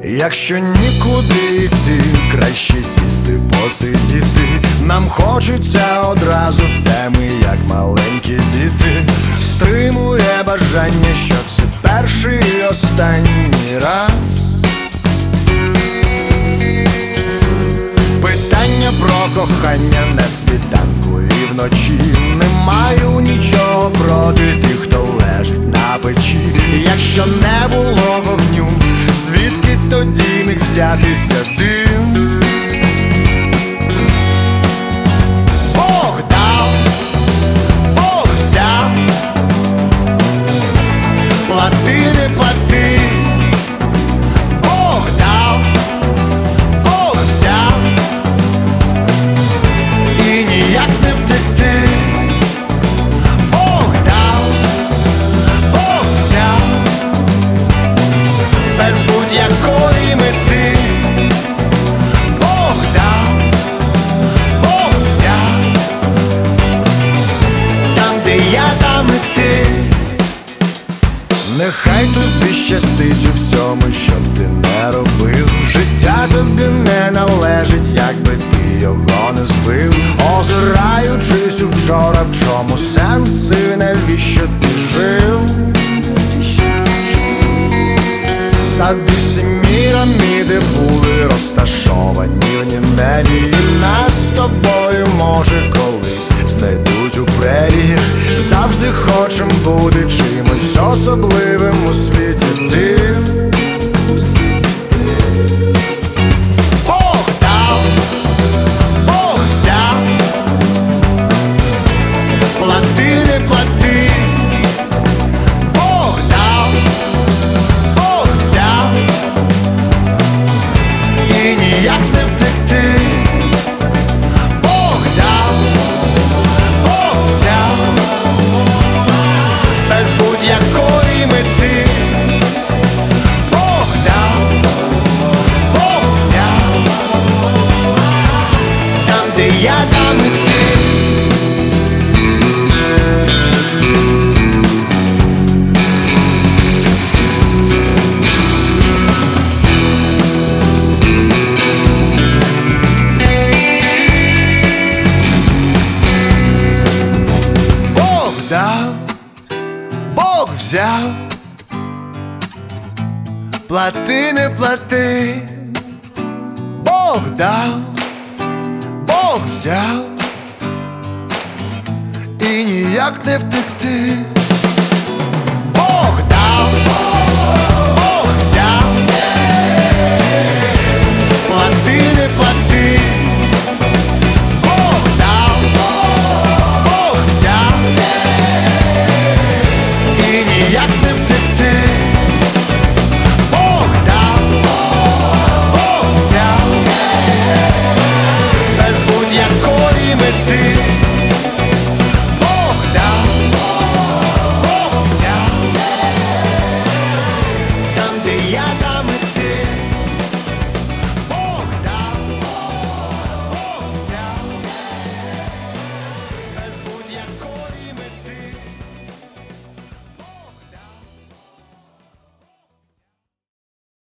Якщо нікуди йти, краще сісти, посидіти. Нам хочеться одразу все, ми як маленькі діти. Стримує бажання, що це перший і останній раз. Питання про кохання на світанку і вночі. Не маю нічого проти тих, хто лежить на печі. Якщо не було вогню, звідки тоді міг взятися дим? Бог дав, Бог взяв, плати, не плати. Бог дав, Бог взяв, і ніяк не втекти. Бог дав, Бог взяв, без будь-якої мети. Бог дав, Бог взяв, там, де я, там і ти. Нехай тобі щастить у всьому, що б ти не робив. Життя тобі не належить, якби ти його не збив. Озираючись у вчора, в чому сенс і навіщо ти жив? Сади Семіраміди були розташовані в Ніневії. Нас з тобою, може, колись знайдуть у преріях. Завжди хочем бути чимось особливим у світі ти. Бог дав, Бог взяв, плати, не плати. Бог дав, Бог взяв, і ніяк не втекти. Бог дав, Бог взяв, без будь-якої мети. Бог дав, Бог взяв, там, де я, там і ти. Бог дав, Бог взяв, плати, не плати. Бог дав, Бог взяв, і ніяк не втекти.